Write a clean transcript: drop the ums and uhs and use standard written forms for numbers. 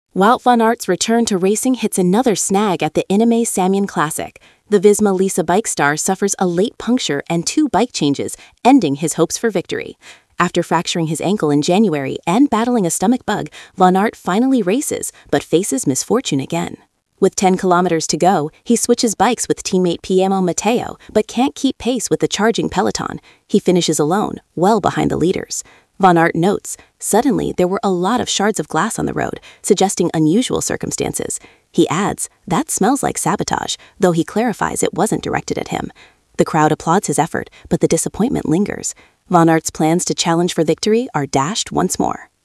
Wout van Aert's return to racing hits another snag at the Iname Samian Classic. The Visma Lease bike star suffers a late puncture and 2 bike changes, ending his hopes for victory. After fracturing his ankle in January and battling a stomach bug, Van Aert finally races, but faces misfortune again. With 10 kilometers to go, he switches bikes with teammate Piemo Matteo, but can't keep pace with the charging peloton. He finishes alone, well behind the leaders. Van Aert notes, suddenly there were a lot of shards of glass on the road, suggesting unusual circumstances. He adds, that smells like sabotage, though he clarifies it wasn't directed at him. The crowd applauds his effort, but the disappointment lingers. Van Aert's plans to challenge for victory are dashed once more.